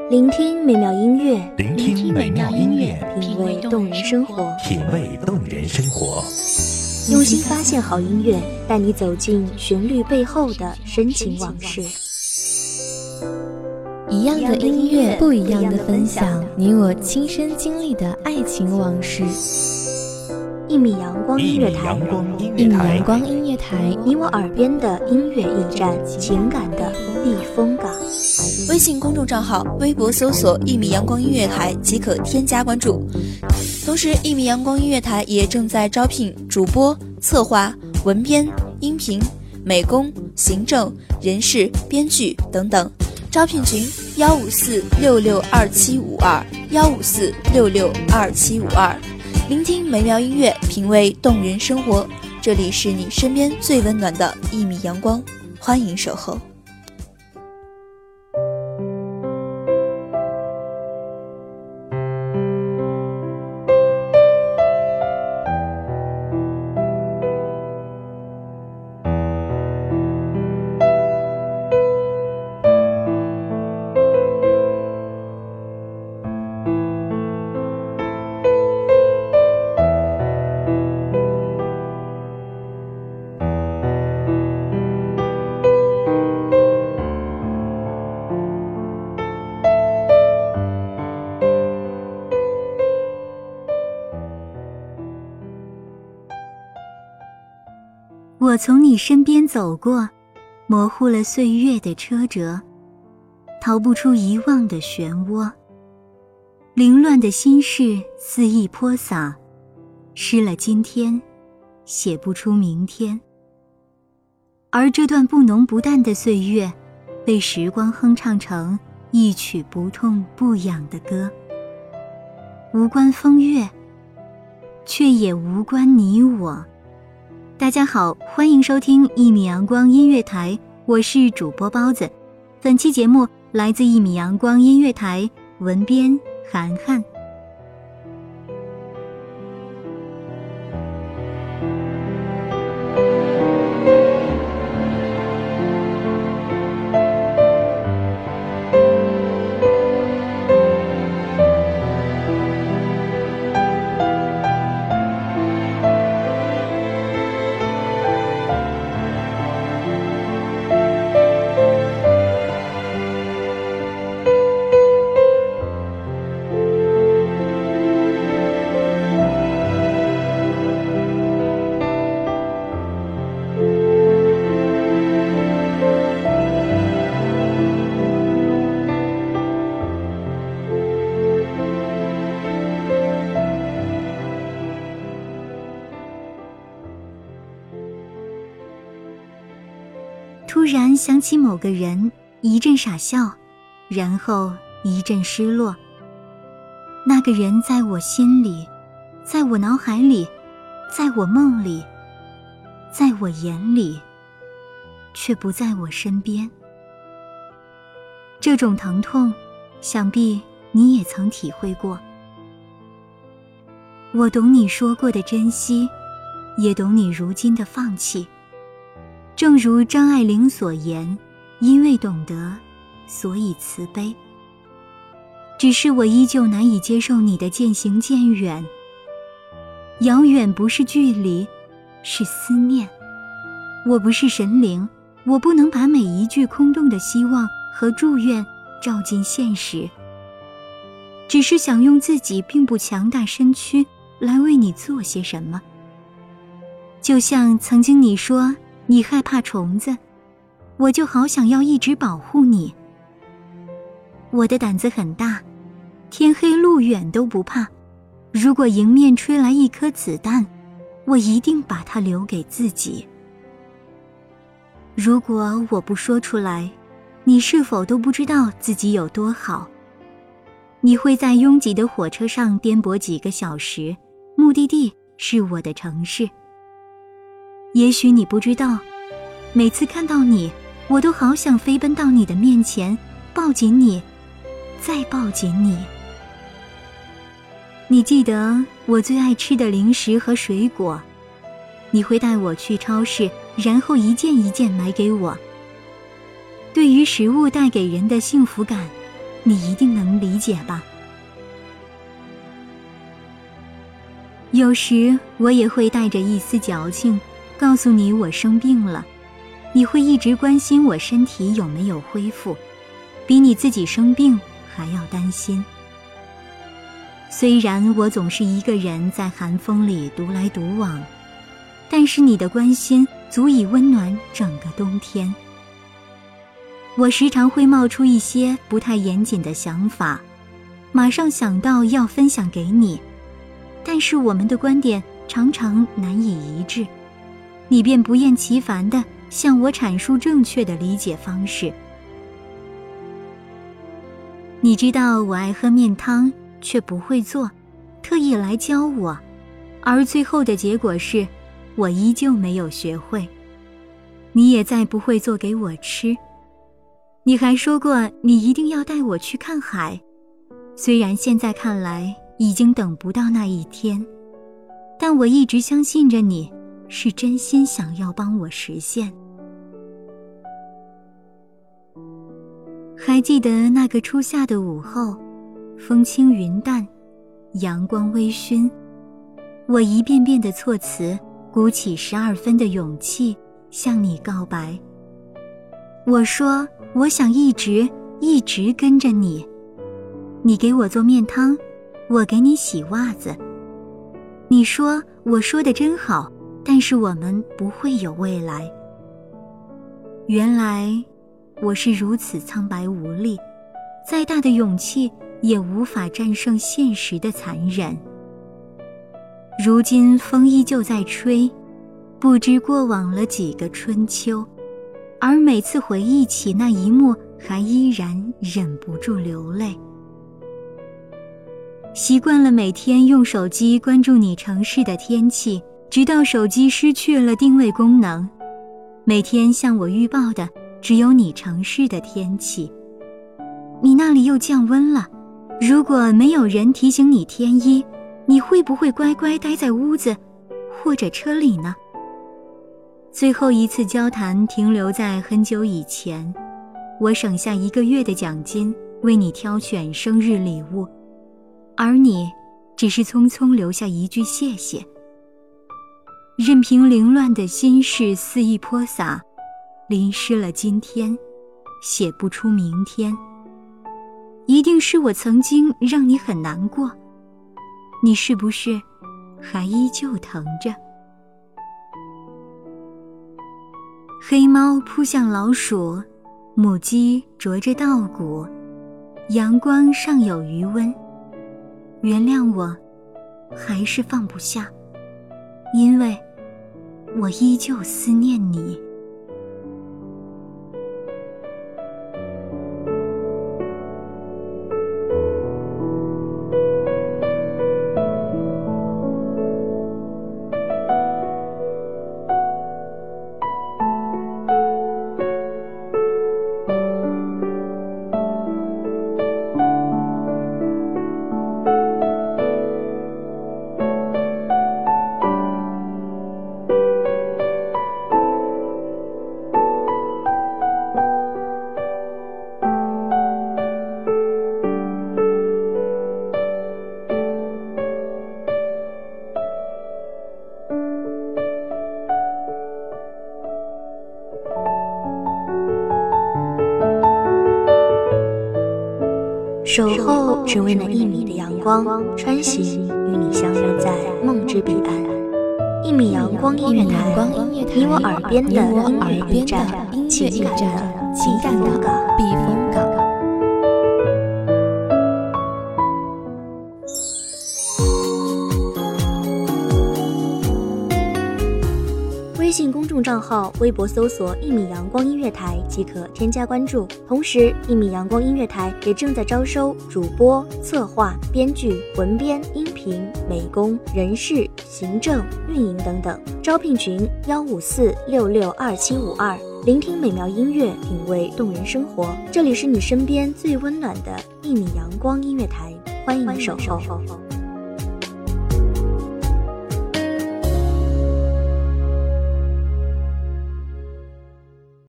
聆听美妙音乐， 聆听美妙音乐， 品味动人生活， 品味动人生活。 用心发现好音乐，带你走进旋律背后的深情往事。 一样的音乐，不一样的分享，你我亲身经历的爱情往事。 一米阳光音乐台， 一米阳光音乐台， 你我耳边的音乐驿站，情感的避风港。 微信公众账号、微博搜索一米阳光音乐台即可添加关注。同时，一米阳光音乐台也正在招聘主播、策划、文编、音频、美工、行政、人事、编剧等等。招聘群154662752，154662752。聆听美妙音乐，品味动人生活。这里是你身边最温暖的一米阳光，欢迎守候。 我从你身边走过，模糊了岁月的车辙，逃不出遗忘的漩涡。凌乱的心事肆意泼洒，失了今天，写不出明天。而这段不浓不淡的岁月，被时光哼唱成一曲不痛不痒的歌，无关风月，却也无关你我。大家好，欢迎收听一米阳光音乐台，我是主播包子。本期节目来自一米阳光音乐台，文编涵涵。突然想起某个人，一阵傻笑，然后一阵失落。那个人在我心里，在我脑海里，在我梦里，在我眼里，却不在我身边。这种疼痛，想必你也曾体会过。我懂你说过的珍惜，也懂你如今的放弃。正如张爱玲所言，因为懂得，所以慈悲。只是我依旧难以接受你的渐行渐远。遥远不是距离，是思念。我不是神灵，我不能把每一句空洞的希望和祝愿照进现实。只是想用自己并不强大身躯来为你做些什么。就像曾经你说你害怕虫子，我就好想要一直保护你。我的胆子很大，天黑路远都不怕。如果迎面吹来一颗子弹，我一定把它留给自己。如果我不说出来，你是否都不知道自己有多好？你会在拥挤的火车上颠簸几个小时，目的地是我的城市。也许你不知道，每次看到你，我都好想飞奔到你的面前，抱紧你，再抱紧你。你记得我最爱吃的零食和水果，你会带我去超市，然后一件一件买给我。对于食物带给人的幸福感， 你一定能理解吧。有时我也会带着一丝矫情告诉你我生病了，你会一直关心我身体有没有恢复，比你自己生病还要担心。虽然我总是一个人在寒风里独来独往，但是你的关心足以温暖整个冬天。我时常会冒出一些不太严谨的想法，马上想到要分享给你，但是我们的观点常常难以一致，你便不厌其烦地向我阐述正确的理解方式。你知道我爱喝面汤，却不会做，特意来教我，而最后的结果是，我依旧没有学会。你也再不会做给我吃。你还说过你一定要带我去看海，虽然现在看来已经等不到那一天，但我一直相信着你是真心想要帮我实现。还记得那个初夏的午后，风轻云淡，阳光微醺，我一遍遍的措辞，鼓起12分的勇气向你告白。我说我想一直跟着你，你给我做面汤，我给你洗袜子。你说我说的真好，但是我们不会有未来。原来我是如此苍白无力，再大的勇气也无法战胜现实的残忍。如今风依旧在吹，不知过往了几个春秋，而每次回忆起那一幕，还依然忍不住流泪。习惯了每天用手机关注你城市的天气，直到手机失去了定位功能，每天向我预报的只有你城市的天气。你那里又降温了，如果没有人提醒你添衣，你会不会乖乖待在屋子或者车里呢？最后一次交谈停留在很久以前，我省下1个月的奖金为你挑选生日礼物，而你只是匆匆留下一句谢谢。任凭凌乱的心事肆意泼洒，淋湿了今天，写不出明天。一定是我曾经让你很难过，你是不是还依旧疼着？黑猫扑向老鼠，母鸡啄着稻谷，阳光尚有余温。原谅我，还是放不下，因为我依旧思念你。 守候只为那1米的阳光，穿行与你相约在梦之彼岸。1米阳光音乐台，你我耳边的音乐驿站，情感的避风港。微信公众账号、微博搜索“1米阳光音乐台”即可添加关注。同时，1米阳光音乐台也正在招收主播、策划、编剧、文编、音频、美工、人事、行政、运营等等。招聘群154662752。聆听美妙音乐，品味动人生活。这里是你身边最温暖的1米阳光音乐台，欢迎守候。